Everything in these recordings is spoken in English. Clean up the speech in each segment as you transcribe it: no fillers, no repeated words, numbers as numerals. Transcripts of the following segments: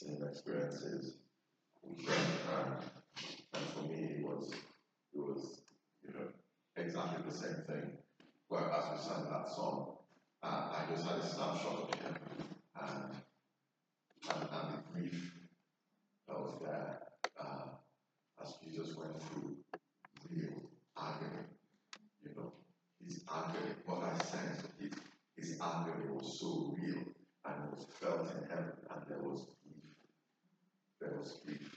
same experiences we shared, and for me it was exactly the same thing. Well, as we sang that song, I just had a snapshot of him and the grief that was there as Jesus went through real agony. His agony, what I sensed, his agony was so real and it was felt in heaven, and there was grief. There was grief.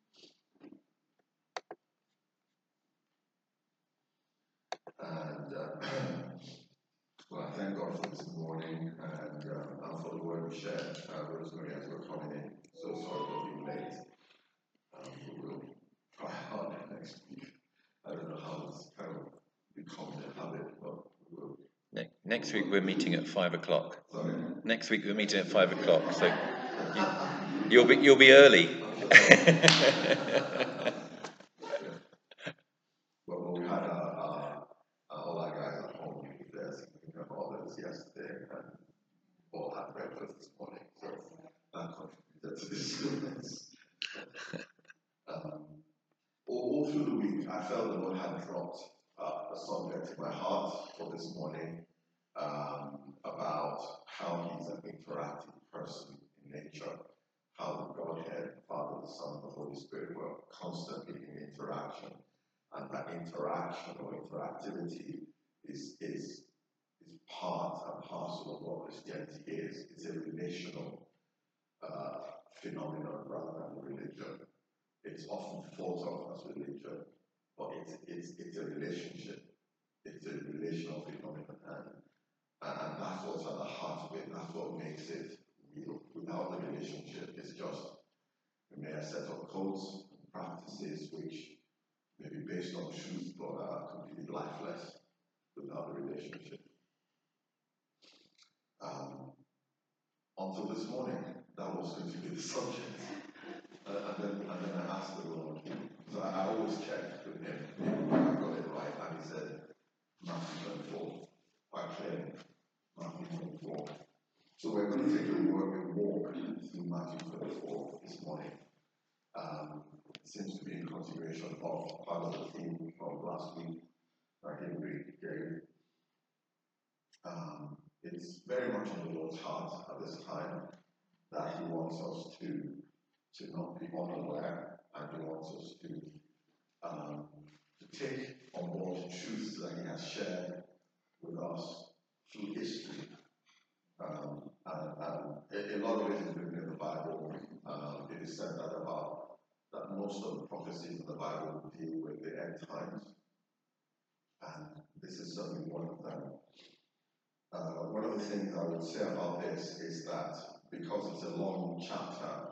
And well, I thank God for this morning and for the word we shared. Rosemary, as we're coming in, so sorry for being late. We will try hard next week. I don't know how it's kind of become a habit, but we will. Next week we're meeting at 5 o'clock. Sorry? Next week we're meeting at 5 o'clock, so you'll be early. Well, we had all our guys at home with their significant others yesterday, and all had breakfast this morning, so that contributed to this stillness. All through the week, I felt the Lord had dropped a subject in my heart for this morning about how He's an interactive person in nature, how the Godhead, Father, the Son, and the Holy Spirit were constantly in interaction, and that interaction or interactivity is part and parcel of what Christianity is. It's a relational phenomenon rather than religion. It's often thought of as religion, but it's a relationship. It's a relational phenomenon, and that's what's at the heart of it. That's what makes it real. Without the relationship, it's just a mere set of codes and practices which may be based on truth but are completely lifeless without the relationship. Until this morning, that was going to be the subject. And then I asked the Lord, so I always check with him if I got it right, and he said, Matthew 24, quite clearly, Matthew 24. So we're going to take a walk through Matthew 24 this morning. It seems to be in continuation of part of the theme from last week that Henry gave. It's very much in the Lord's heart at this time that He wants us to not be unaware, and He wants us to take on board truths that He has shared with us through history. And a lot of it is written in the Bible. It is said that most of the prophecies in the Bible deal with the end times, and this is certainly one of them. One of the things I would say about this is that because it's a long chapter,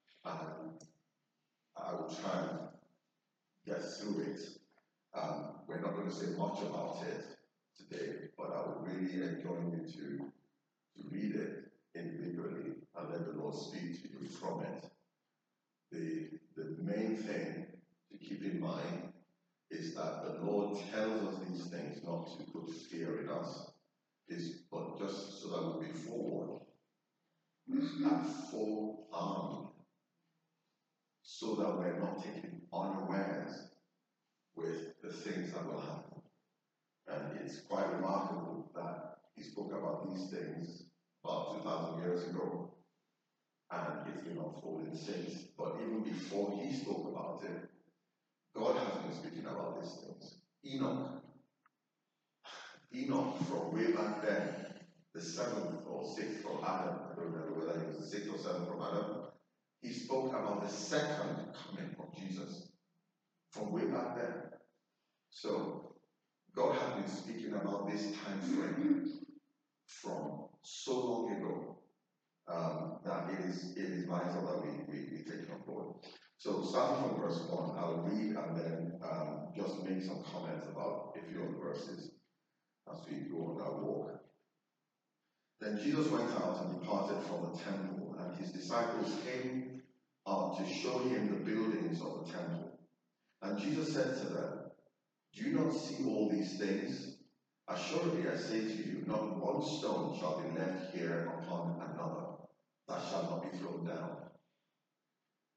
I will try and get through it. We're not going to say much about it today, but I would really enjoy you to read it individually and let the Lord speak to you from it. The main thing to keep in mind is that the Lord tells us these things not to put fear in us, but just so that we'll be forward and full armed, so that we're not taken unawares with the things that will happen. And it's quite remarkable that He spoke about these things about 2,000 years ago, and it's been unfolding since. But even before He spoke about it, God has been speaking about these things. Enoch, from way back then, the seventh or sixth from Adam, I don't remember whether he was the sixth or seventh from Adam, he spoke about the second coming of Jesus from way back then. So God has been speaking about this time frame from so long ago that it is vital that we take it on board. So starting from verse 1, I'll read and then just make some comments about a few of the verses as we go on our walk. Then Jesus went out and departed from the temple, and His disciples came up to show Him the buildings of the temple. And Jesus said to them, "Do you not see all these things? Assuredly I say to you, not one stone shall be left here upon another that shall not be thrown down."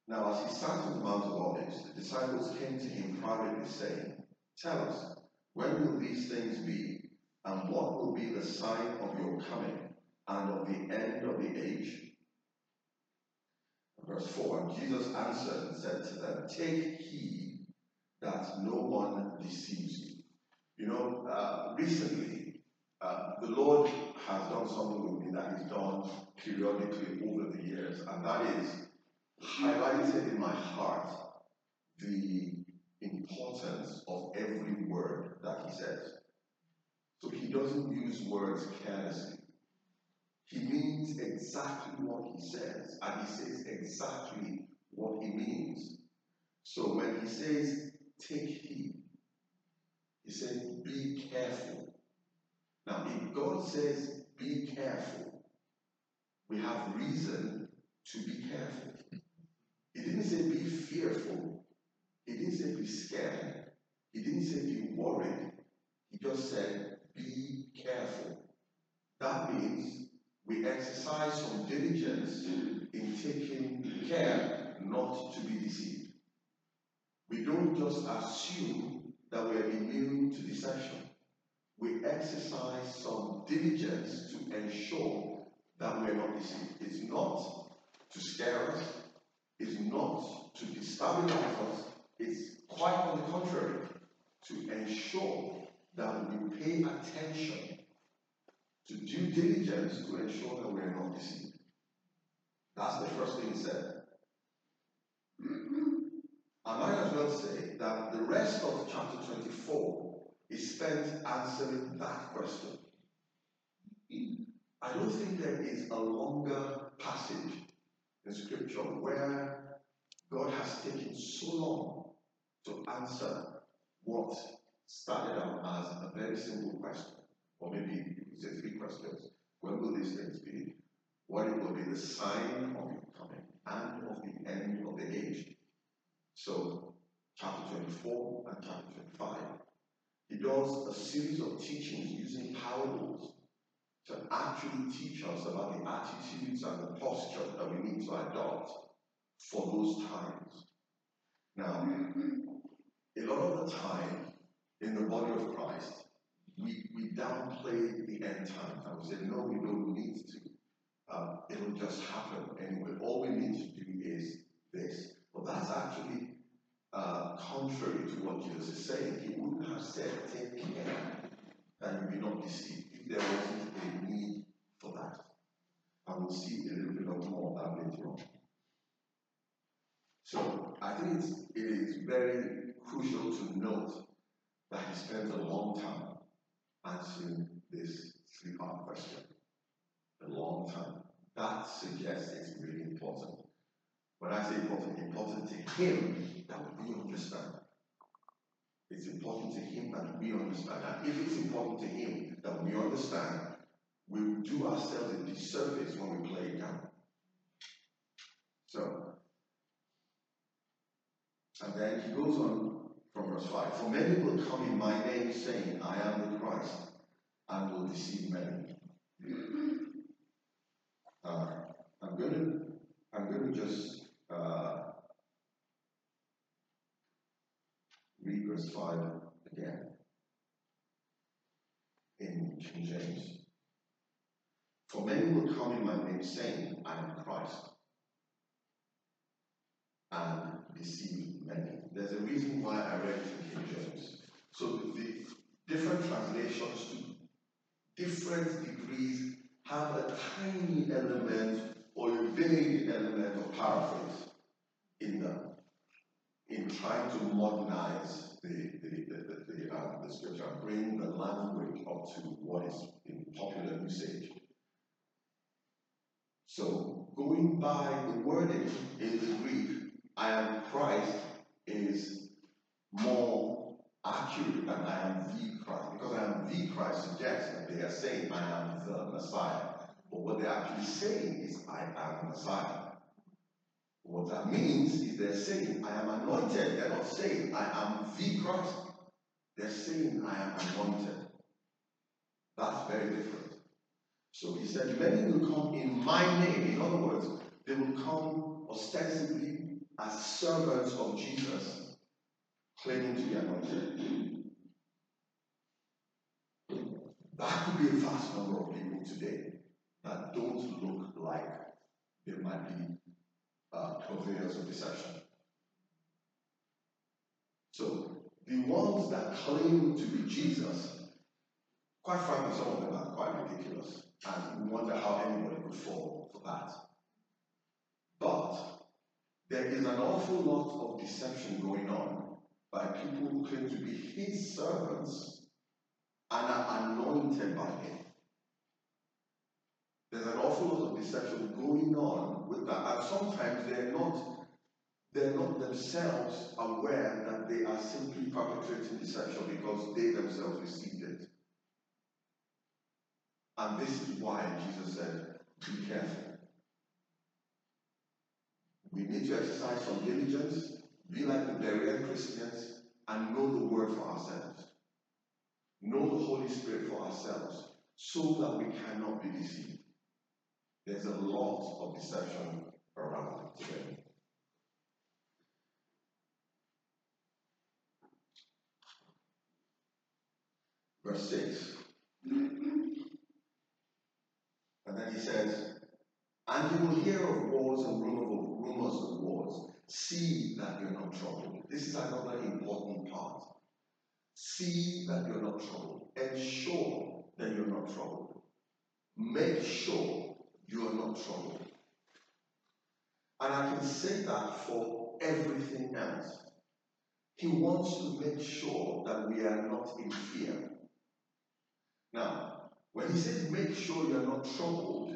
Now, as he sat on the Mount of Olives, the disciples came to him privately, saying, "Tell us, when will these things be, and what will be the sign of your coming and of the end of the age?" Verse 4, and Jesus answered and said to them, "Take heed that no one deceives you." You know, recently, the Lord has done something with me that He's done periodically over the years, and that is highlighted in my heart the importance of every word that He says. So He doesn't use words carelessly. He means exactly what He says, and He says exactly what He means. So when He says, "take heed," He says, "be careful." Now, if God says, "be careful," we have reason to be careful. He didn't say, "be fearful." He didn't say, "be scared." He didn't say, "be worried." He just said, "be careful." That means we exercise some diligence in taking care not to be deceived. We don't just assume that we are immune to deception. We exercise some diligence to ensure that we are not deceived. It's not to scare us. It's not to destabilize us. It's quite on the contrary, to ensure that we pay attention, to due diligence to ensure that we are not deceived. That's the first thing He said. I might as well say that the rest of chapter 24 is spent answering that question. I don't think there is a longer passage in Scripture where God has taken so long to answer what started out as a very simple question, or maybe you could say three questions. When will these things be? What it will be the sign of your coming and of the end of the age? So, chapter 24 and chapter 25, He does a series of teachings using parables to actually teach us about the attitudes and the posture that we need to adopt for those times. Now, a lot of the time in the body of Christ, we downplay the end times and we say, "No, we don't need to. It'll just happen anyway. All we need to do is this." But that's actually contrary to what Jesus is saying. He wouldn't have said, "Take care that you be not deceived," if there wasn't a need for that. And we'll see a little bit more of that later on. So I think it is very crucial to note that He spends a long time answering this three-part question. A long time. That suggests it's really important. When I say important to Him that we understand. It's important to Him that we understand. And if it's important to Him that we understand, we will do ourselves a disservice when we play it down. So, and then He goes on from verse 5. "For many will come in my name, saying, 'I am the Christ,' and will deceive many." I'm going to just read verse 5 again in King James. "For many will come in my name, saying, 'I am Christ,' and deceive many." There's a reason why I read from King James. So the different translations to different degrees have a tiny element or a vague element of paraphrase in them, in trying to modernize the scripture and bring the language up to what is in popular usage. So, going by the wording in the Greek, "I am Christ," is more accurate than "I am the Christ," because "I am the Christ" suggests that they are saying, "I am the Messiah." But what they're actually saying is, "I am Messiah." What that means is they're saying, "I am anointed." They're not saying, "I am the Christ." They're saying, "I am anointed." That's very different. So He said, "Many will come in my name." In other words, they will come ostensibly as servants of Jesus, claiming to be anointed. That could be a vast number of people today that don't look like they might be purveyors of deception. So, the ones that claim to be Jesus, quite frankly, some of them are quite ridiculous, and we wonder how anybody could fall for that. But there is an awful lot of deception going on by people who claim to be his servants and are anointed by him. There's an awful lot of deception going on with that, and sometimes they're not themselves aware that they are simply perpetrating deception because they themselves received it. And this is why Jesus said, be careful. We need to exercise some diligence, be like the Berean Christians, and know the word for ourselves. Know the Holy Spirit for ourselves, so that we cannot be deceived. There's a lot of deception around today. Verse 6. And then he says, and you will hear of wars and rumors of wars. See that you're not troubled. This is another important part. See that you're not troubled. Ensure that you're not troubled. Make sure you are not troubled. And I can say that for everything else. He wants to make sure that we are not in fear. Now, when he says make sure you're not troubled,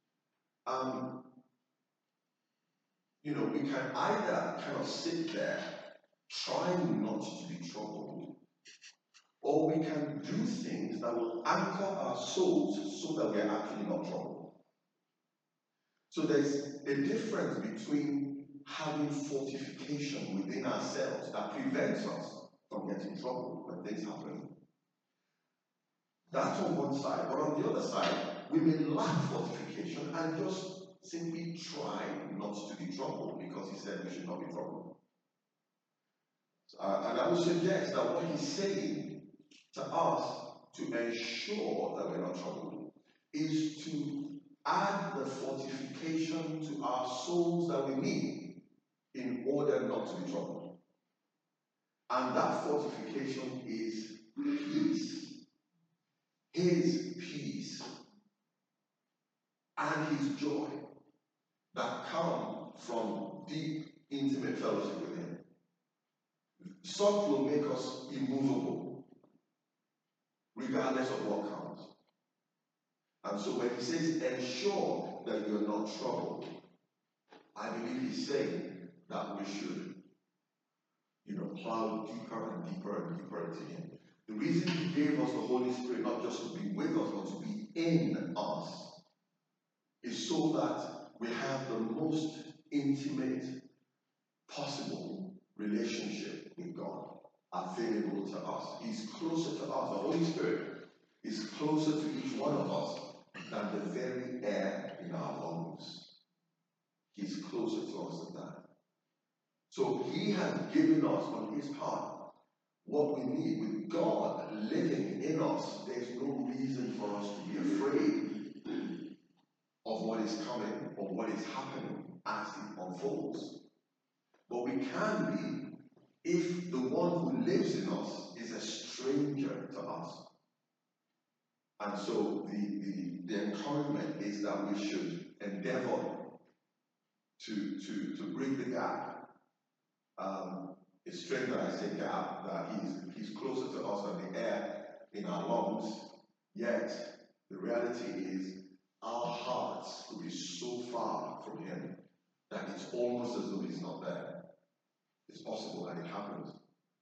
we can either kind of sit there trying not to be troubled, or we can do things that will anchor our souls so that we are actually not troubled. So there's a difference between having fortification within ourselves that prevents us from getting troubled when things happen. That's on one side, but on the other side, we may lack fortification and just simply try not to be troubled because he said we should not be troubled. And I would suggest that what he's saying to us to ensure that we're not troubled is to add the fortification to our souls that we need in order not to be troubled. And that fortification is peace. His peace and his joy that come from deep, intimate fellowship with him. Such will make us immovable, regardless of what comes. And so when he says, ensure that you're not troubled, I believe he's saying that we should, plow deeper and deeper and deeper into him. The reason he gave us the Holy Spirit, not just to be with us, but to be in us, is so that we have the most intimate possible relationship with God available to us. He's closer to us. The Holy Spirit is closer to each one of us than the very air in our lungs. He's closer to us than that. So he has given us on his part what we need. With God living in us, there's no reason for us to be afraid of what is coming or what is happening as it unfolds. But we can be if the one who lives in us is a stranger to us. And so the encouragement is that we should endeavor to bridge the gap. It's strange that I say gap, that he's closer to us than the air in our lungs, yet the reality is our hearts will be so far from him that it's almost as though he's not there. It's possible that it happens.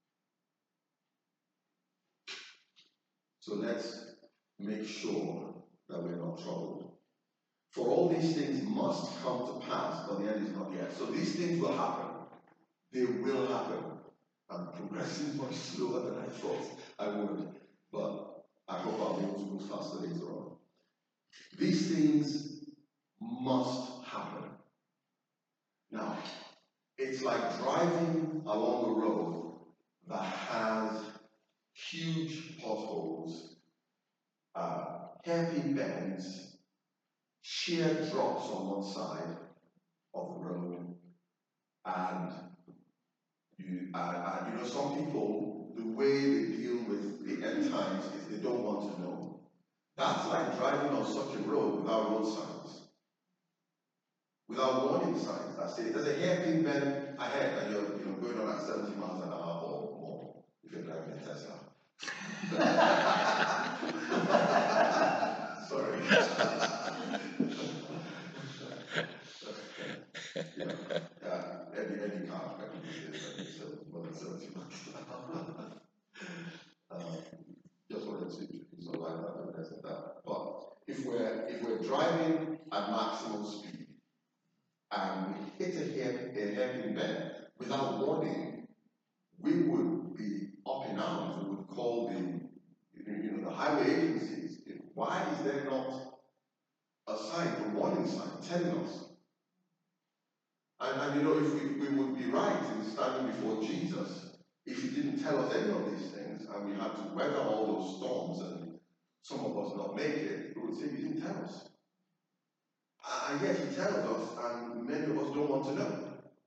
So let's make sure that we're not troubled. For all these things must come to pass, but the end is not yet. So these things will happen. They will happen. I'm progressing much slower than I thought I would, but I hope I'll be able to move faster later on. These things must happen. Now, it's It's like driving along a road that has huge potholes, hairpin bends, sheer drops on one side of the road, and some people, the way they deal with the end times is they don't want to know. That's like driving on such a road without road signs, without warning signs that say there's a hairpin bend ahead, and you're going on at 70 miles an hour or more if you're driving a Tesla. Sorry. Any car can do this, more than 70 miles an hour. Just wanted to introduce a line that address that. But if we're driving at maximum speed and we hit a hairpin bend without warning, we would be up in arms. We would call the highway agencies. Why is there not a sign, a warning sign, telling us? And if we would be right in standing before Jesus if he didn't tell us any of these things, and we had to weather all those storms, and some of us not make it, we would say he didn't tell us. And yet he tells us, and many of us don't want to know.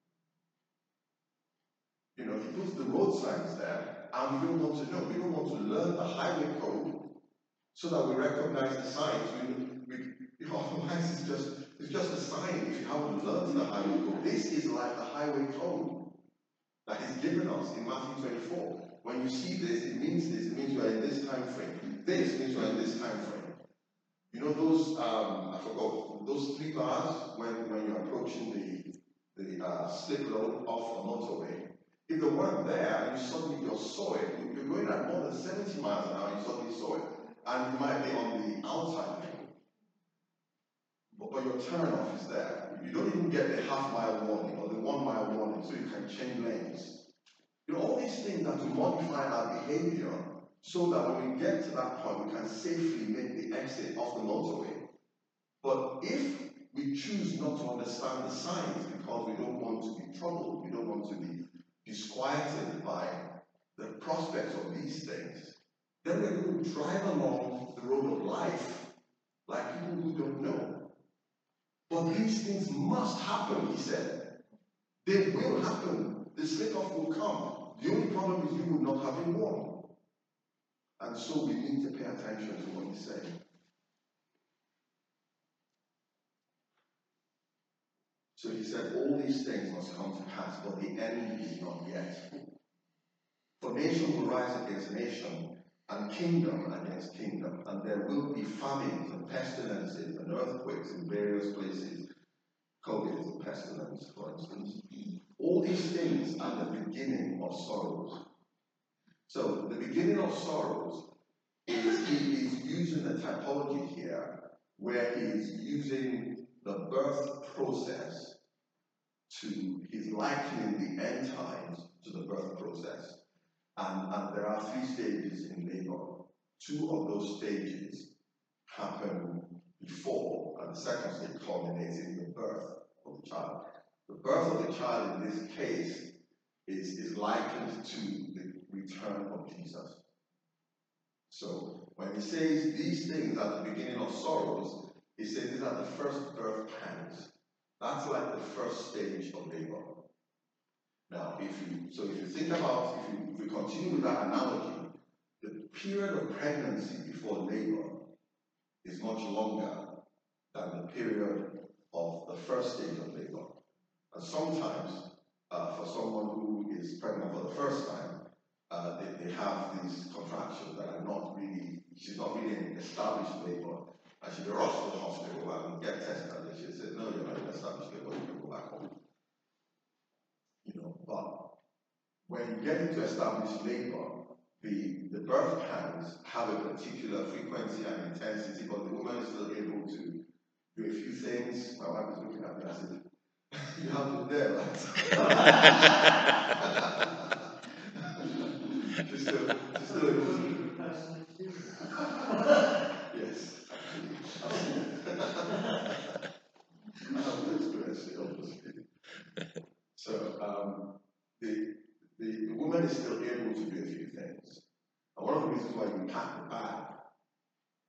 He puts the road signs there, and we don't want to know. We don't want to learn the highway code so that we recognize the signs. Otherwise, it's just a sign if you haven't learned the highway code. This is like the highway code that he's given us in Matthew 24. When you see this, it means this. It means you are in this time frame. This means you are in this time frame. Those, I forgot, those 3 bars when you're approaching the slip road off a motorway. If they weren't there and you suddenly just saw it, you're going at more than 70 miles an hour, you suddenly saw it, and you might be on the outside lane. But your turn off is there. You don't even get the half-mile warning or the 1-mile warning, so you can change lanes. All these things are to modify our behavior so that when we get to that point, we can safely make the exit off the motorway. But if we choose not to understand the signs because we don't want to be troubled, we don't want to be disquieted by the prospects of these things, then we're going to drive along the road of life like people who don't know. But these things must happen, he said. They will happen. The slip-off will come. The only problem is you would not have been warned. And so we need to pay attention to what he's saying. So he said, all these things must come to pass, but the end is not yet. For nation will rise against nation, and kingdom against kingdom, and there will be famines and pestilences and earthquakes in various places. COVID is a pestilence, for instance. All these things are the beginning of sorrows. So the beginning of sorrows is he is using a typology here where he is using the birth process he's likening the end times to the birth process. And there are 3 stages in labor. 2 of those stages happen before, and the second stage culminates in the birth of the child. The birth of the child in this case is likened to the return of Jesus. So when he says these things are the beginning of sorrows, he says these are the first birth pangs. That's like the first stage of labor. Now, if you think about, if we continue with that analogy, the period of pregnancy before labor is much longer than the period of the first stage of labor. And sometimes, for someone who is pregnant for the first time, they have these contractions that are not really, she's not really in established labor. And she'll be rushed to the hospital and get tested, and she'll say, no, you're not in established labor, you can go back home. But when you get into established labor, the birth pangs have a particular frequency and intensity, but the woman is still able to do a few things. My wife is looking at me and said, you have to there, right? she's still able to. Yes. I have to experience the opposite. So,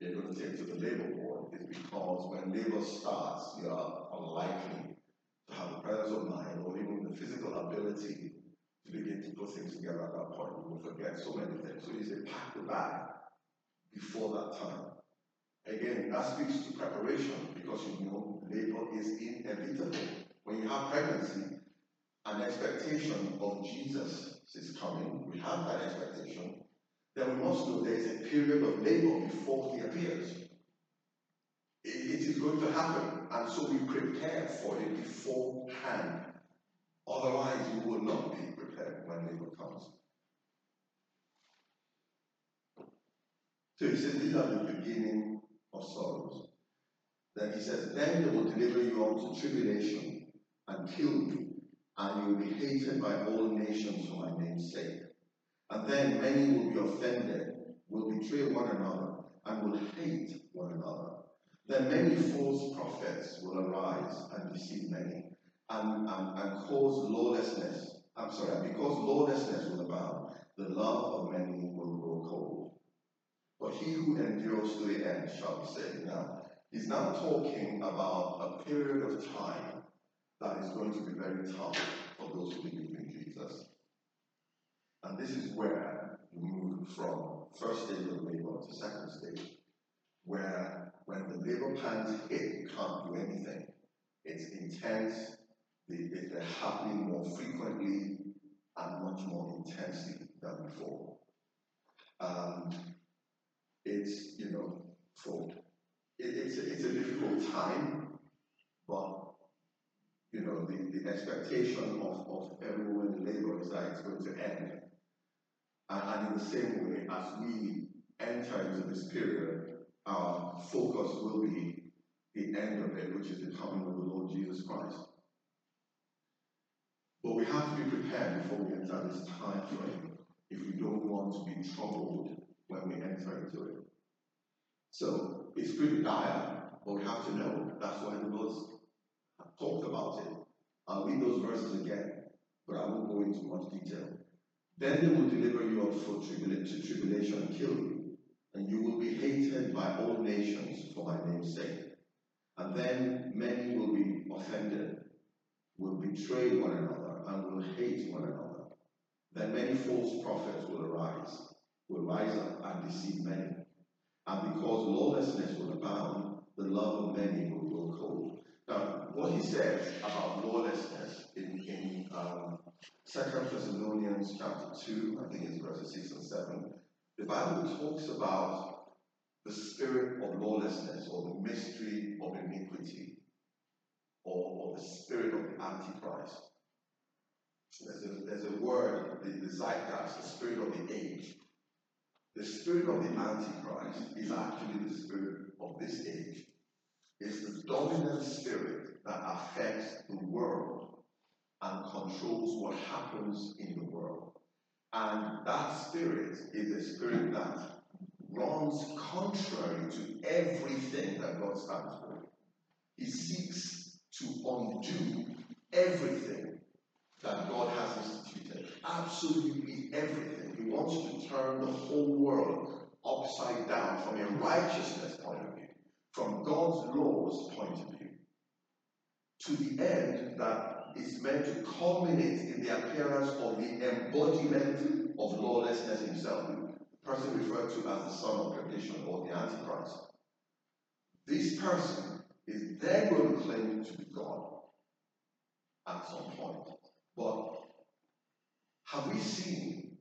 you're going to take to the labor board is because when labor starts, you are unlikely to have the presence of mind or even the physical ability to begin to put things together at that point. You will forget so many things. So he said, pack the bag before that time. Again, that speaks to preparation because you know labor is inevitable. When you have pregnancy, an expectation of Jesus is coming, we have that expectation, then we must know there is a period of labor before he appears. It is going to happen, and so we prepare for it beforehand. Otherwise, we will not be prepared when labor comes. So he says, these are the beginning of sorrows. Then he says, then they will deliver you unto tribulation and kill you, and you will be hated by all nations for my name's sake. And then many will be offended, will betray one another, and will hate one another. Then many false prophets will arise and deceive many, and cause lawlessness. Because lawlessness will abound, the love of many will grow cold. But he who endures to the end shall be saved. Now, he's now talking about a period of time that is going to be very tough for those who believe in Jesus. And this is where we move from first stage of labor to second stage, where when the labor pangs hit, you can't do anything. It's intense, they're happening more frequently and much more intensely than before. It's, you know, it's a difficult time, but you know, the expectation of everyone in labor is that it's going to end. And in the same way, as we enter into this period, our focus will be the end of it, which is the coming of the Lord Jesus Christ. But we have to be prepared before we enter this time frame if we don't want to be troubled when we enter into it. So it's pretty dire, but we have to know that's why the Lord talked about it. I'll read those verses again, but I won't go into much detail. Then they will deliver you up for tribulation and kill you, and you will be hated by all nations for my name's sake. And then many will be offended, will betray one another, and will hate one another. Then many false prophets will rise up and deceive many. And because lawlessness will abound, the love of many will grow cold. Now, what he says about lawlessness in 2 Thessalonians chapter 2, I think it's verses 6 and 7, the Bible talks about the spirit of lawlessness or the mystery of iniquity or the spirit of the Antichrist. There's a word, the zeitgeist, the spirit of the age. The spirit of the Antichrist is actually the spirit of this age. It's the dominant spirit that affects the world and controls what happens in the world. And that spirit is a spirit that runs contrary to everything that God stands for. He seeks to undo everything that God has instituted. Absolutely everything. He wants to turn the whole world upside down from a righteousness point of view, from God's laws point of view, to the end that is meant to culminate in the appearance of the embodiment of lawlessness himself, the person referred to as the son of perdition or the Antichrist. This person is then going to claim to be God at some point. But have we seen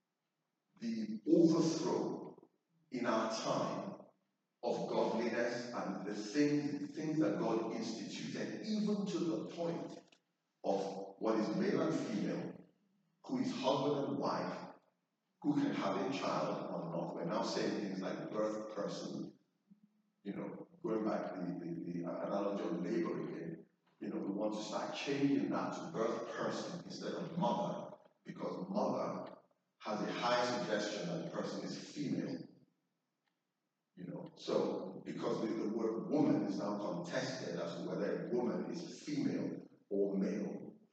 the overthrow in our time of godliness and the things that God instituted, even to the point of what is male and female, who is husband and wife, who can have a child or not? We're now saying things like birth person, you know, going back to the analogy of labor again. You know, we want to start changing that to birth person instead of mother, because mother has a high suggestion that the person is female. You know, so because the word woman is now contested as to whether a woman is female or male.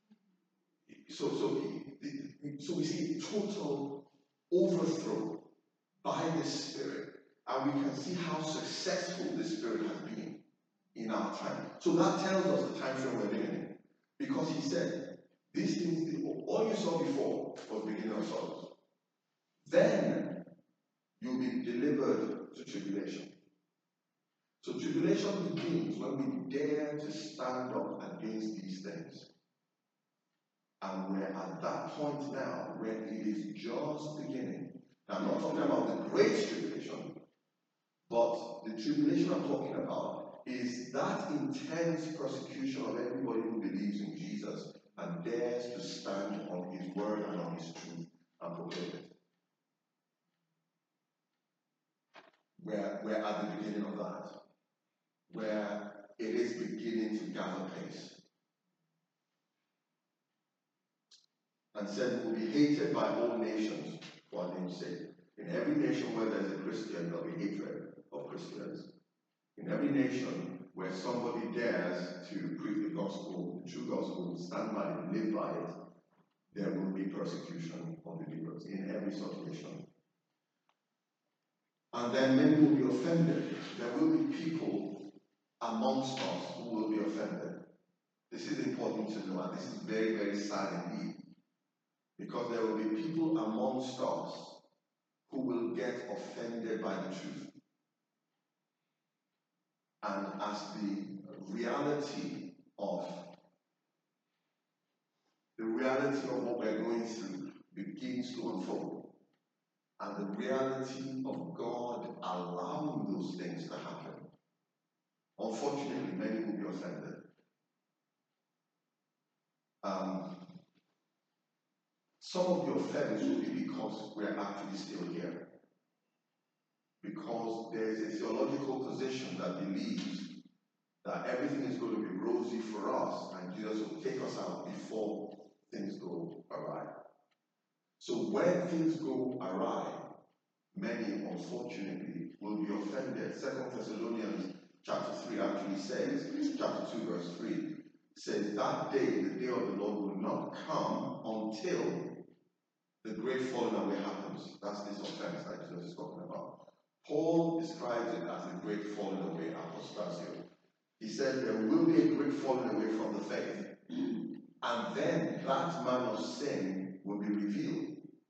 So we see a total overthrow by the Spirit And we can see how successful the Spirit has been in our time. So that tells us the time frame we're living in. Because he said, these things, all you saw before was the beginning of sorrows. Then you'll be delivered to tribulation. So tribulation begins when we dare to stand up against these things. And we're at that point now where it is just beginning. Now, I'm not talking about the great tribulation, but the tribulation I'm talking about is that intense persecution of everybody who believes in Jesus and dares to stand on his word and on his truth and proclaim it. We're at the beginning of that, where it is beginning to gather pace. And said, will be hated by all nations for our name's sake. In every nation where there's a Christian, there'll be hatred of Christians. In every nation where somebody dares to preach the gospel, the true gospel, stand by it, live by it, there will be persecution of believers in every such nation. And then many will be offended. There will be people amongst us who will be offended. This is important to know, and this is very, very sad indeed. Because there will be people amongst us who will get offended by the truth. And as the reality of what we're going through begins to unfold, and the reality of God allowing those things to happen, unfortunately, many will be offended. Some of the offense will be because we're actually still here. Because there is a theological position that believes that everything is going to be rosy for us and Jesus will take us out before things go awry. So when things go awry, many, unfortunately, will be offended. 2 Thessalonians chapter 3 actually says, chapter 2 verse 3, says, that day, the day of the Lord will not come until the great falling away happens. That's this offense that Jesus is talking about. Paul describes it as the great falling away, apostasio. He said there will be a great falling away from the faith, and then that man of sin will be revealed.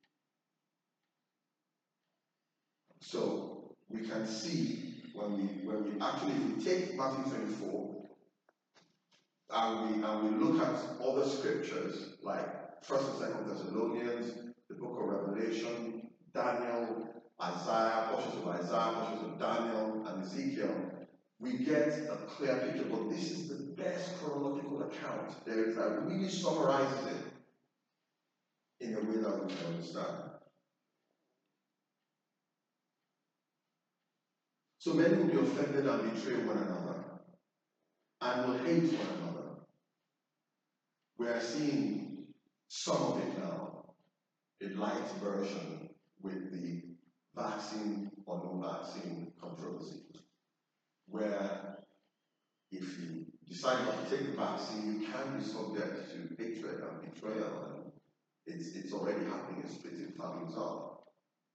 So we can see when we actually, if we take Matthew 24 and we look at other scriptures like 1st and 2nd Thessalonians, the book of Revelation, Daniel, Isaiah, portions of Daniel, and Ezekiel, we get a clear picture. But this is the best chronological account there is that really summarizes it in a way that we can understand. So many will be offended and betray one another, and will hate one another. We are seeing some of it now, a light version with the vaccine or no vaccine controversy, where if you decide not to take the vaccine, you can be subject to hatred and betrayal, and it's already happening in splitting families up.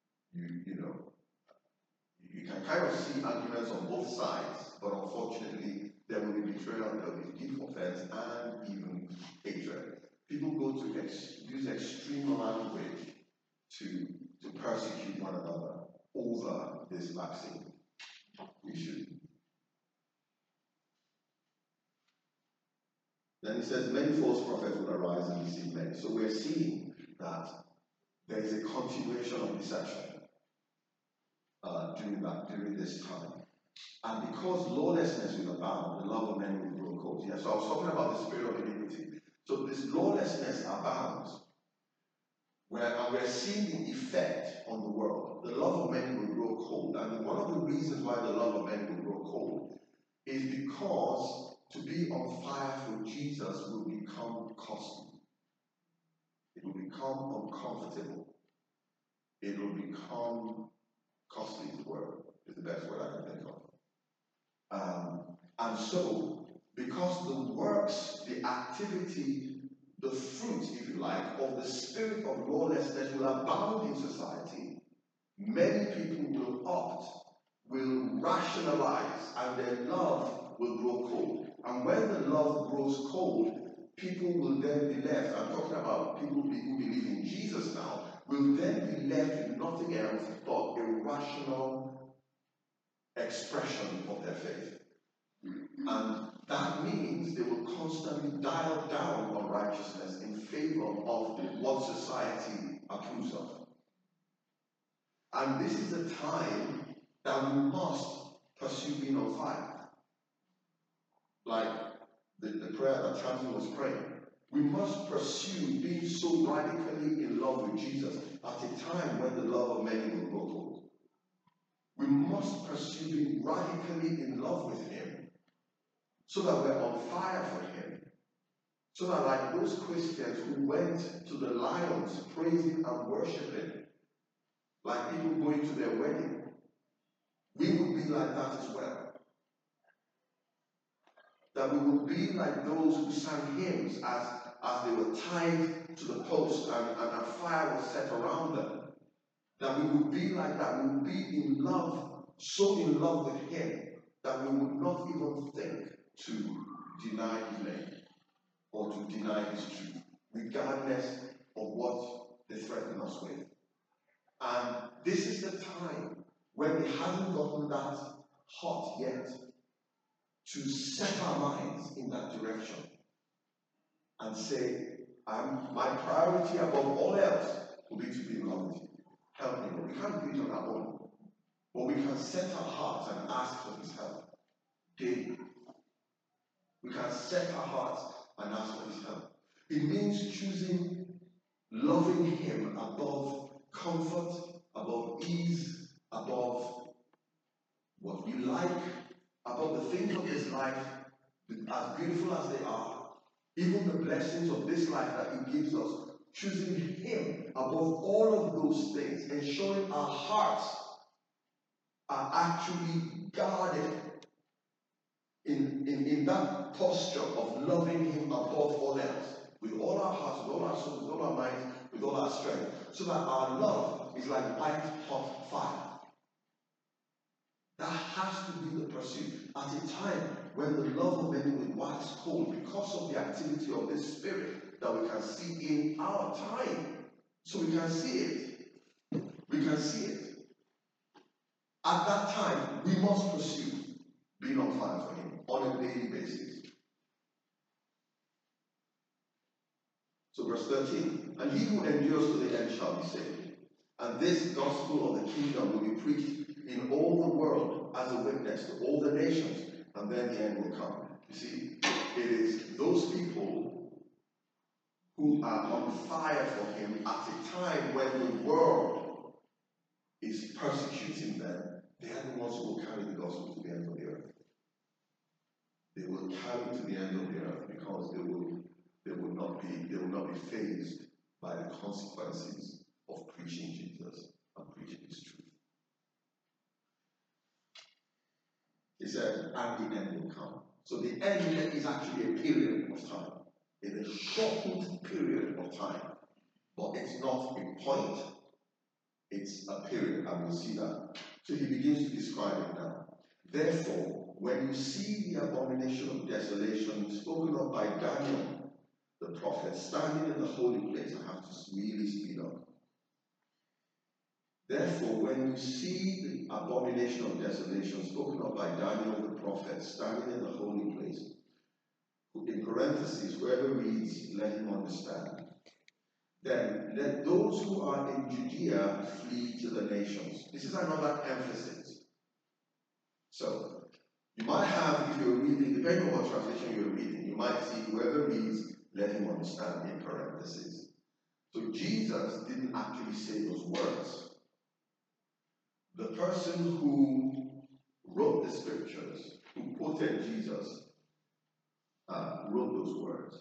You can kind of see arguments on both sides, but unfortunately, there will be betrayal, there will be deep offense, and even hatred. People go to use extreme language to persecute one another over this vaccine issue. Then he says, many false prophets will arise and deceive many. So we're seeing that there is a continuation of deception during this time. And because lawlessness will abound, the love of many will grow cold. Yeah, so I was talking about the spirit of iniquity. So this lawlessness abounds, and we're seeing the effect on the world. The love of many will grow cold. And one of the reasons why the love of many will grow cold is because to be on fire for Jesus will become costly. It will become uncomfortable. It will become costly to work, is the best word I can think of. And so, because the works, the activity, the fruit, if you like, of the spirit of lawlessness will abound in society, many people will opt will rationalize and their love will grow cold. And when the love grows cold, people will then be left, I'm talking about people who believe in Jesus now, will then be left with nothing else but a rational expression of their faith. And that means they will constantly dial down on righteousness in favor of what society approves of. And this is a time that we must pursue being on fire. Like the prayer that Tamsin was praying. We must pursue being so radically in love with Jesus at a time when the love of many will grow cold. We must pursue being radically in love with Him so that we're on fire for Him. So that like those Christians who went to the lions praising and worshiping, like people going to their wedding, we would be like that as well. That we would be like those who sang hymns as they were tied to the post and a fire was set around them. That we would be like that. We would be in love, so in love with Him, that we would not even think to deny His name or to deny His truth, regardless of what they threaten us with. And this is the time when it hasn't gotten that hot yet, to set our minds in that direction and say, my priority above all else will be to be in love with You. Help me, Lord. We can't do it on our own, but we can set our hearts and ask for His help daily. We can set our hearts and ask for His help. It means choosing loving Him above comfort, above ease, above what we like, above the things of this life, as beautiful as they are, even the blessings of this life that He gives us, choosing Him above all of those things, ensuring our hearts are actually guarded in that posture of loving Him above all else, with all our hearts, with all our souls, with all our minds, with all our strength, so that our love is like white hot fire. That has to be the pursuit at a time when the love of many will wax cold because of the activity of this Spirit that we can see in our time. So we can see it. We can see it. At that time, we must pursue being on fire for Him on a daily basis. So verse 13, and he who endures to the end shall be saved. And this gospel of the kingdom will be preached in all the world as a witness to all the nations, and then the end will come. You see, it is those people who are on fire for Him at a time when the world is persecuting them. They are the ones who will carry the gospel to the end of the earth. They will carry to the end of the earth because they will not be fazed by the consequences of preaching Jesus and preaching His truth. He said, and the end will come. So the end is actually a period of time. It's a shortened period of time. But it's not a point. It's a period, and we'll see that. So he begins to describe it now. Therefore, when you see the abomination of desolation spoken of by Daniel, the prophet, standing in the holy place, I have to really speed up. Therefore, when you see the abomination of desolation spoken of by Daniel the prophet, standing in the holy place, in parentheses, whoever reads, let him understand. Then let those who are in Judea flee to the nations. This is another emphasis. So, you might have, if you're reading, depending on what translation you're reading, you might see whoever reads, let him understand in parentheses. So Jesus didn't actually say those words. The person who wrote the scriptures, who quoted Jesus, wrote those words.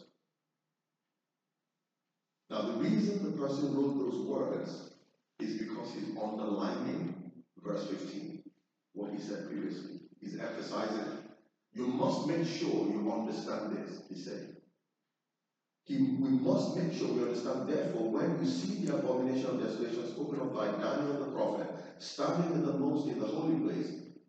Now, the reason the person wrote those words is because he's underlining verse 15, what he said previously. He's emphasizing, you must make sure you understand this, he said. We must make sure we understand, therefore, when you see the abomination of desolation spoken of by Daniel the prophet, standing in the holy place,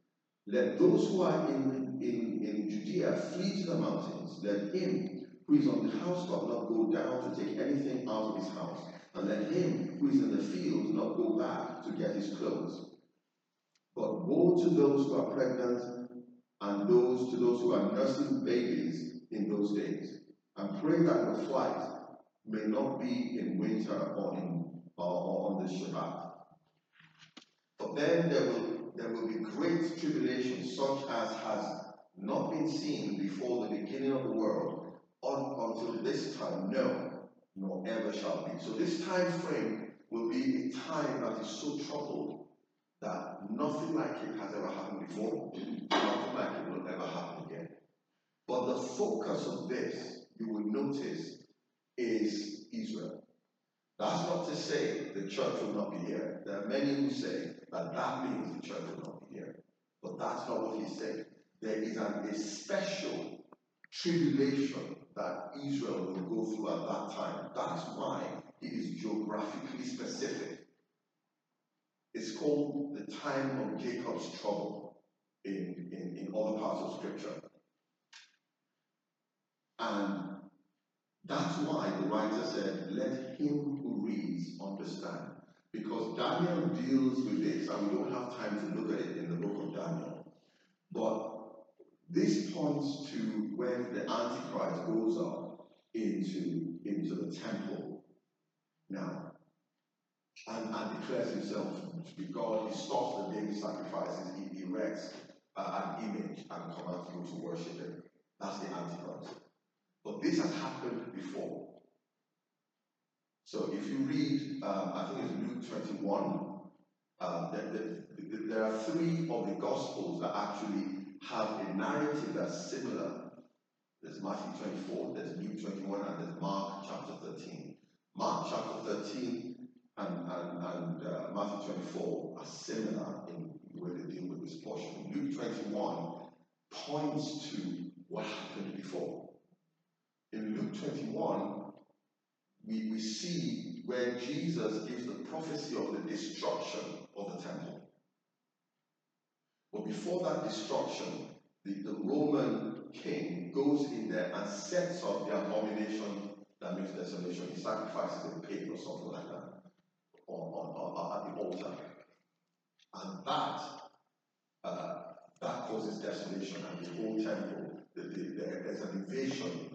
Let those who are in Judea flee to the mountains. Let him who is on the housetop not go down to take anything out of his house. And let him who is in the field not go back to get his clothes. But woe to those who are pregnant and to those who are nursing babies in those days. And pray that your flight may not be in winter or on the Shabbat. For then there will be great tribulation, such as has not been seen before the beginning of the world, until this time, no, nor ever shall be. So this time frame will be a time that is so troubled that nothing like it has ever happened before, nothing like it will ever happen again. But the focus of this, you will notice, is Israel. That's not to say the church will not be here. There are many who say that means the church will not be here. But that's not what he's saying. There is a special tribulation that Israel will go through at that time. That's why it is geographically specific. It's called the time of Jacob's trouble in other parts of Scripture. And that's why the writer said, let him who reads understand. Because Daniel deals with this, and we don't have time to look at it in the book of Daniel. But this points to when the Antichrist goes up into the temple now and declares himself to be God. He stops the daily sacrifices, he erects an image and commands people to worship him. That's the Antichrist. But this has happened before. So if you read, I think it's Luke 21, there are three of the Gospels that actually have a narrative that's similar. There's Matthew 24, there's Luke 21, and there's Mark chapter 13. Mark chapter 13 and Matthew 24 are similar in the way they deal with this portion. Luke 21 points to what happened before. In Luke 21, we see where Jesus gives the prophecy of the destruction of the temple. But before that destruction, the Roman king goes in there and sets up the abomination that makes desolation. He sacrifices a pig or something like that at the altar. And that causes desolation, and the whole temple, there's an invasion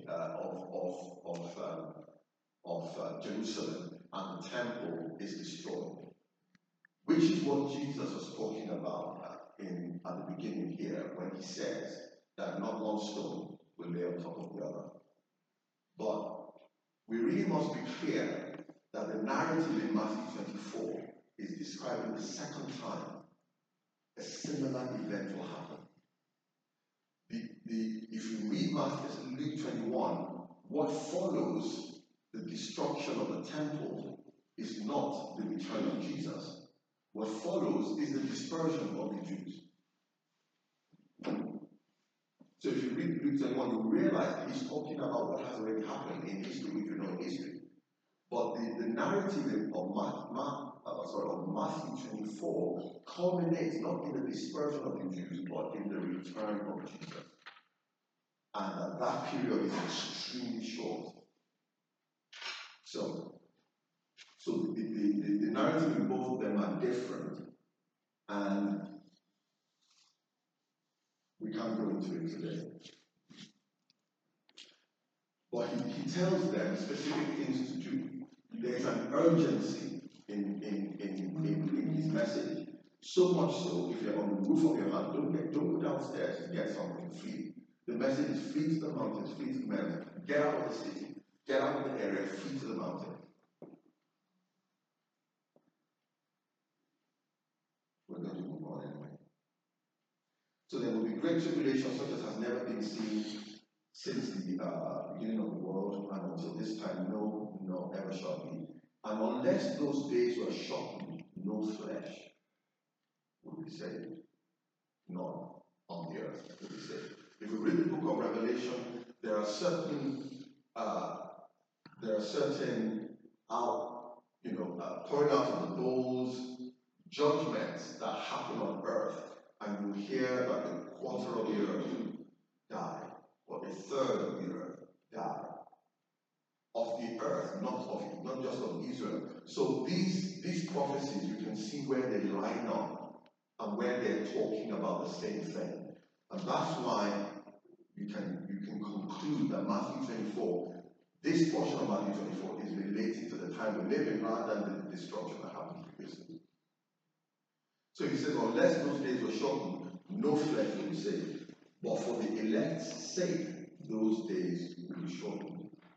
of Jerusalem, and the temple is destroyed. Which is what Jesus was talking about at the beginning here, when he says that not one stone will lay on top of the other. But we really must be clear that the narrative in Matthew 24 is describing the second time a similar event will happen. If you read Luke 21, what follows the destruction of the temple is not the return of Jesus. What follows is the dispersion of the Jews. So if you read Luke 21, you realize that he's talking about what has already happened in history, which we know in history. But the narrative of Matthew 24 culminates not in the dispersion of the Jews, but in the return of Jesus. And that period is extremely short. So the narrative in both of them are different, and we can't go into it today. But he tells them specific things to do. There's an urgency in his message. So much so, if you're on the roof of your house, don't go downstairs and get something, flee. The message is flee to the mountains, flee to the mountains, get out of the city, get out of the area, flee to the mountains. We're going to move on anyway. So there will be great tribulation such as has never been seen since the beginning of the world, and until this time, no, nor ever shall be. And unless those days were shortened, no flesh will be saved. None on the earth will be saved. If we read the book of Revelation, there are certain pouring out of the bowls, judgments that happen on earth, and you hear that a quarter of the earth die, or a third of the earth die. Of the earth, not just of Israel. So these prophecies, you can see where they line up and where they're talking about the same thing. And that's why you can conclude that Matthew 24, this portion of Matthew 24 is related to the time we live in rather than the destruction that happened previously. So he says, unless those days were shortened, no flesh will be saved. But for the elect's sake, those days will be shortened.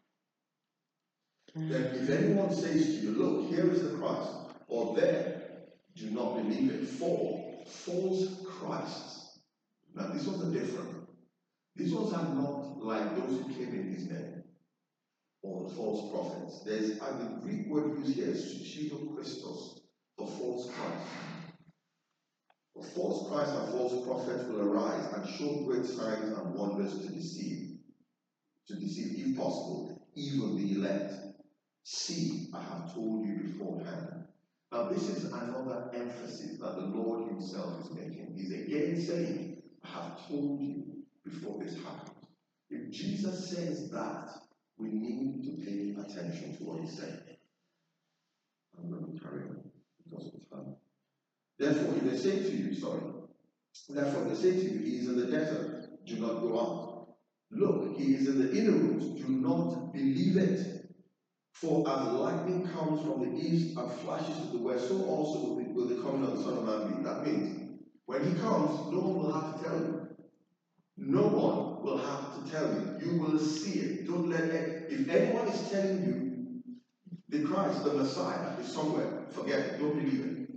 Then if anyone says to you, look, here is the Christ, or there, do not believe it. For false Christs. Now these ones are different. These ones are not like those who came in his name, or the false prophets. There's the Greek word used here is pseudo Christos, for false Christ. For false Christ and false prophets will arise and show great signs and wonders to deceive, if possible, even the elect. See, I have told you beforehand. Now this is another emphasis that the Lord himself is making. He's again saying, I have told you before this happens. If Jesus says that, we need to pay attention to what he's saying. I'm going to carry on because of time. Therefore, if they say to you, he is in the desert, do not go out. Look, he is in the inner rooms, do not believe it. For as lightning comes from the east and flashes to the west, so also will the coming of the Son of Man be. That means, when he comes, no one will have to tell you. No one will have to tell you. You will see it. Don't let it. If anyone is telling you the Christ, the Messiah, is somewhere, forget it. Don't believe it.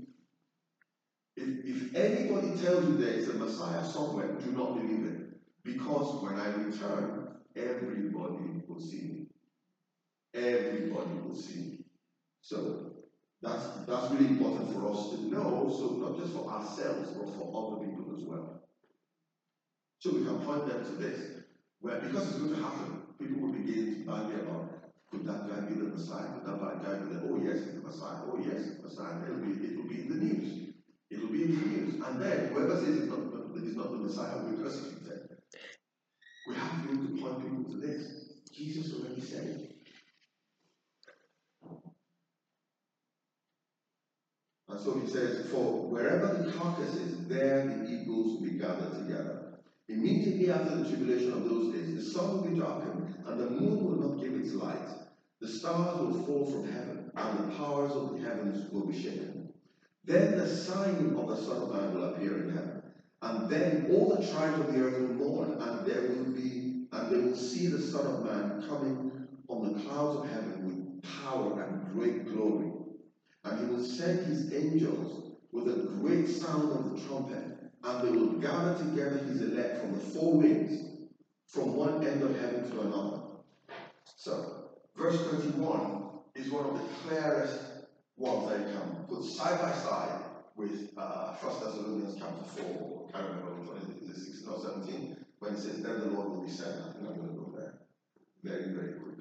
If anybody tells you there is a Messiah somewhere, do not believe it. Because when I return, everybody will see me. Everybody will see. So that's really important for us to know, so not just for ourselves, but for other people as well. So we can point them to this, where because it's going to happen, people will begin to argue about, could that guy be the Messiah? Could that guy be the, oh yes, he's the Messiah, oh yes, he's the Messiah. It will be in the news. It will be in the news. And then whoever says he's not the Messiah will be persecuted. We have to be able to point people to this. Jesus already said it. And so he says, for wherever the carcass is, there the eagles will be gathered together. Immediately after the tribulation of those days, the sun will be darkened, and the moon will not give its light. The stars will fall from heaven, and the powers of the heavens will be shaken. Then the sign of the Son of Man will appear in heaven. And then all the tribes of the earth will mourn, and they will see the Son of Man coming on the clouds of heaven with power and great glory. And he will send his angels with a great sound of the trumpet, and they will gather together his elect from the four winds, from one end of heaven to another. So, verse 21 is one of the clearest ones that you can put side by side with 1 Thessalonians chapter 4. I can't remember which one is it 16 or 17, when it says, then the Lord will descend. I think I'm going to go there very, very quickly.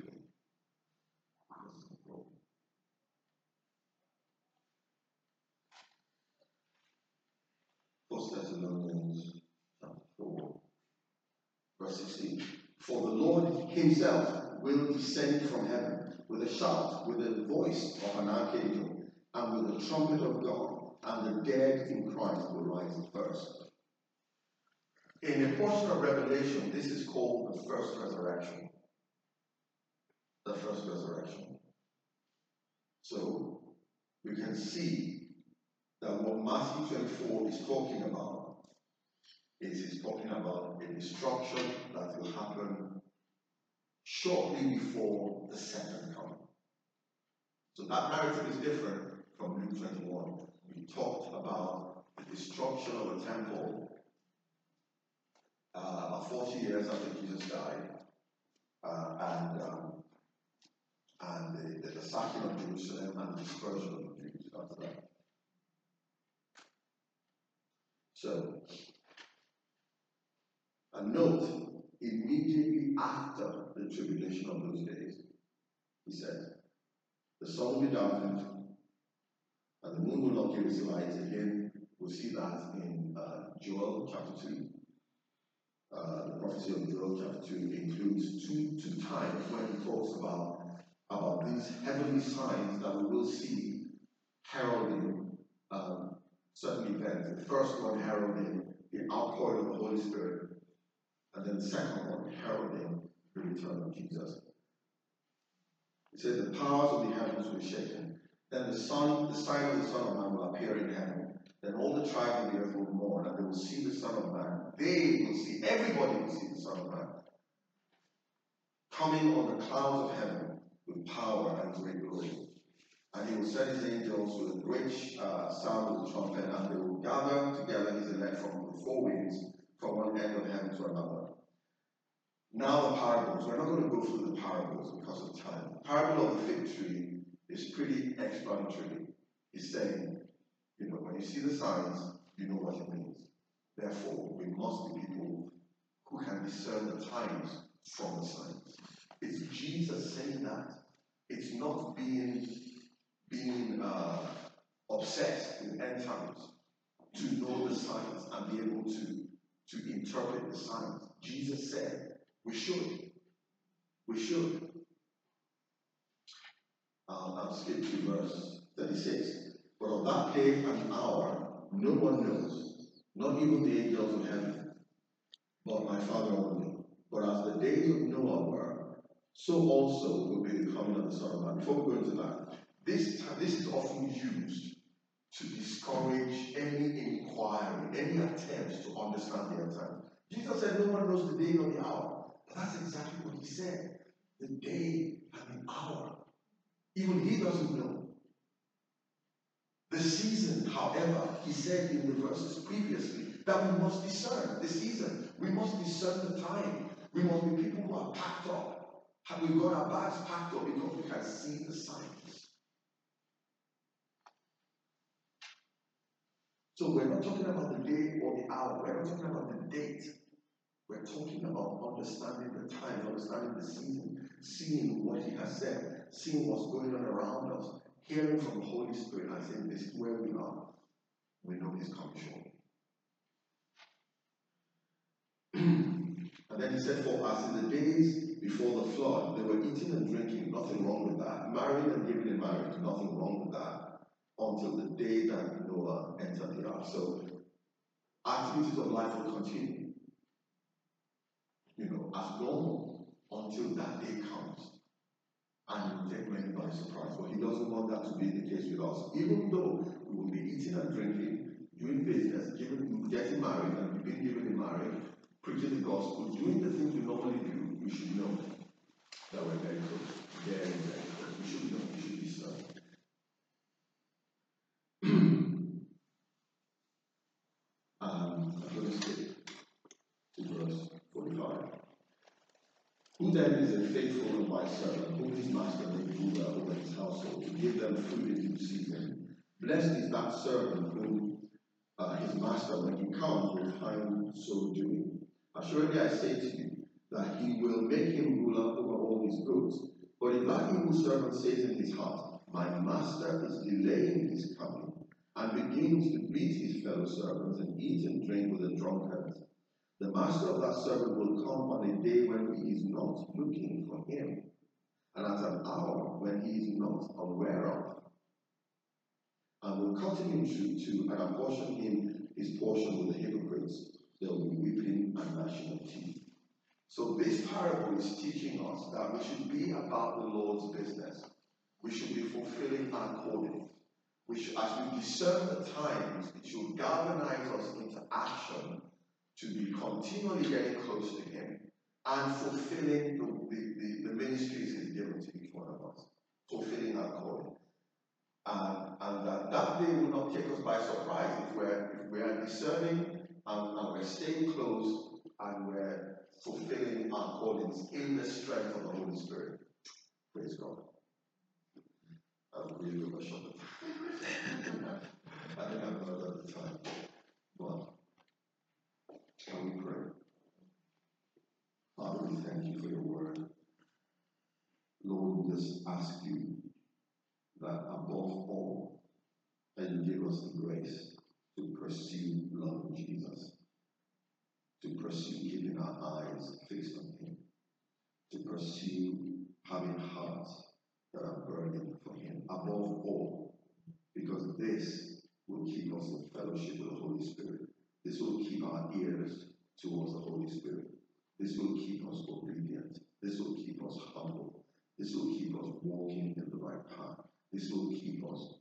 1 Thessalonians chapter 4, verse 16. For the Lord himself will descend from heaven with a shout, with the voice of an archangel, and with the trumpet of God, and the dead in Christ will rise first. In a portion of Revelation, this is called the first resurrection. The first resurrection. So, we can see that what Matthew 24 is talking about is he's talking about a destruction that will happen shortly before the second coming. So that narrative is different from Luke 21. We talked about the destruction of the temple about 40 years after Jesus died, and the sacking of Jerusalem and the dispersion of the Jews after that. So, and note, immediately after the tribulation of those days, he said, the sun will be darkened, and the moon will not give its light again. We'll see that in Joel chapter 2. The prophecy of Joel chapter 2 includes two times when he talks about these heavenly signs that we will see heralding certain events. The first one heralding the outpouring of the Holy Spirit, and then the second one heralding the return of Jesus. It says the powers of the heavens will be shaken. Then the sign of the Son of Man will appear in heaven. Then all the tribes of the earth will mourn, and they will see the Son of Man. They will see, everybody will see the Son of Man coming on the clouds of heaven with power and great glory. And he will send his angels with a great sound of the trumpet, and they will gather together his elect from the four winds, from one end of heaven to another. Now the parables. We're not going to go through the parables because of time. The parable of the fig tree is pretty explanatory. He's saying, when you see the signs, you know what it means. Therefore, we must be people who can discern the times from the signs. It's Jesus saying that. It's not being obsessed with end times to know the signs and be able to interpret the signs. Jesus said we should. We should. I'll skip to verse 36. But of that day and hour no one knows, not even the angels of heaven, but my Father only. But as the days of Noah were, so also will be the coming of the Son of Man. Before we go into that, this is often used to discourage any inquiry, any attempt to understand the end time. Jesus said no one knows the day or the hour. But that's exactly what he said. The day and the hour. Even he doesn't know. The season, however, he said in the verses previously, that we must discern the season. We must discern the time. We must be people who are packed up. We've got our bags packed up because we can see the signs. So we're not talking about the day or the hour. We're not talking about the date. We're talking about understanding the time, understanding the season, seeing what he has said, seeing what's going on around us, hearing from the Holy Spirit and saying, this is where we are. We know he's coming shortly. And then he said, for as in the days before the flood, they were eating and drinking, nothing wrong with that. Marrying and giving in marriage, nothing wrong with that. Until the day that Noah entered the ark. So, activities of life will continue. As normal until that day comes. And it will take many by surprise. But he doesn't want that to be the case with us. Even though we will be eating and drinking, doing business, getting married, and we've been given in marriage, preaching the gospel, doing the things we normally do, we should know that we're very close. Very, very close. We should know. We should be certain. I'm going to skip to verse 45. Who then is a faithful and wise servant, whom his master may rule over his household, to give them food in due season? Blessed is that servant whom his master, when he comes, will find so doing. Assuredly I say to you, that he will make him ruler over all his goods. But if that evil servant says in his heart, my master is delaying his coming, and begins to beat his fellow servants and eat and drink with the drunkards, the master of that servant will come on a day when he is not looking for him, and at an hour when he is not aware of, and will cut him in two and apportion him his portion with the hypocrites. There will be weeping and gnashing of teeth. So this parable is teaching us that we should be about the Lord's business. We should be fulfilling our calling. As we discern the times, it should galvanize us into action to be continually getting close to him and fulfilling the ministries he's given to each one of us, fulfilling our calling. And that day will not take us by surprise if we are discerning and we're staying close and we're fulfilling our callings in the strength of the Holy Spirit. Praise God. I'm really overshot. I think I've not at the time. But shall we pray? Father, we thank you for your word. Lord, we just ask you that above all, that you give us the grace to pursue loving Jesus, to pursue keeping our eyes fixed on Him, to pursue having hearts that are burning for Him, above all, because this will keep us in fellowship with the Holy Spirit. This will keep our ears towards the Holy Spirit. This will keep us obedient. This will keep us humble. This will keep us walking in the right path. This will keep us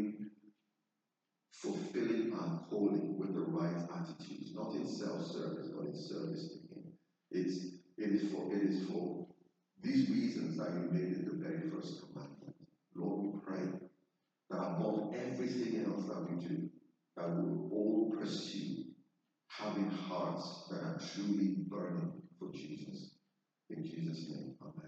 fulfilling our calling with the right attitudes, not in self-service, but in service to Him. It is for these reasons that He made it the very first commandment. Lord, we pray that above everything else that we do, that we will all pursue having hearts that are truly burning for Jesus. In Jesus' name, amen.